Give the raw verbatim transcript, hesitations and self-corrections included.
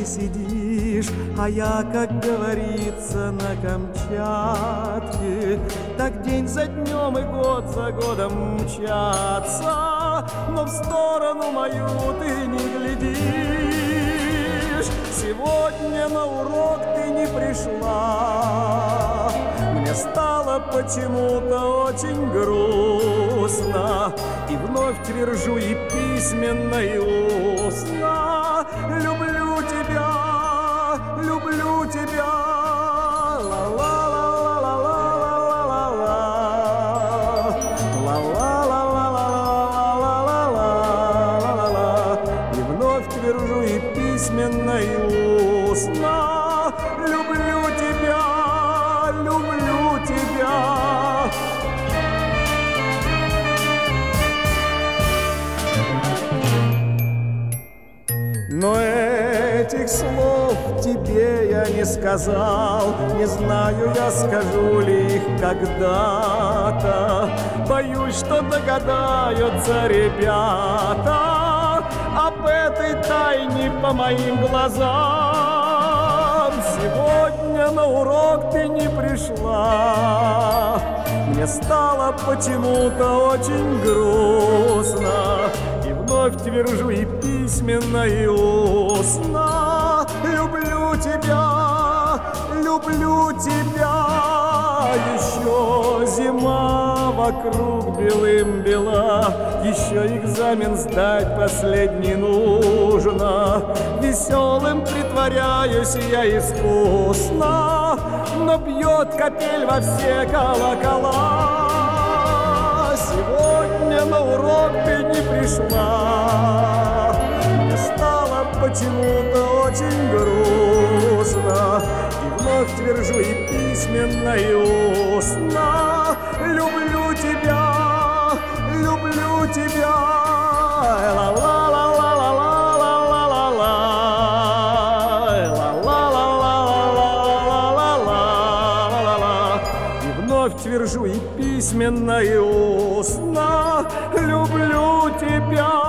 сидишь, а я, как говорится, на Камчатке. Так день за днем и год за годом мчатся, но в сторону мою ты не глядишь. Сегодня на урок ты не пришла, мне стало почему-то очень грустно. И вновь твержу и письменно, и устно: люблю тебя, люблю тебя. И вновь твержу и письменно, и устно: люблю тебя, люблю тебя. Но этих слов тебе я не сказал, не знаю я, скажу ли их когда-то. Боюсь, что догадаются ребята об этой тайне по моим глазам. Сегодня на урок ты не пришла, мне стало почему-то очень грустно. И вновь твержу и письменно, и устно: люблю тебя, люблю тебя. Еще зима вокруг белым бела, еще экзамен сдать последний нужно. Веселым притворяюсь я искусно, но бьет капель во все колокола. Сегодня на урок ты не пришла, мне стало почему-то очень грустно. И вновь твержу и письменно, и устно: люблю тебя, люблю тебя. И вновь твержу и письменно, и устно: люблю тебя.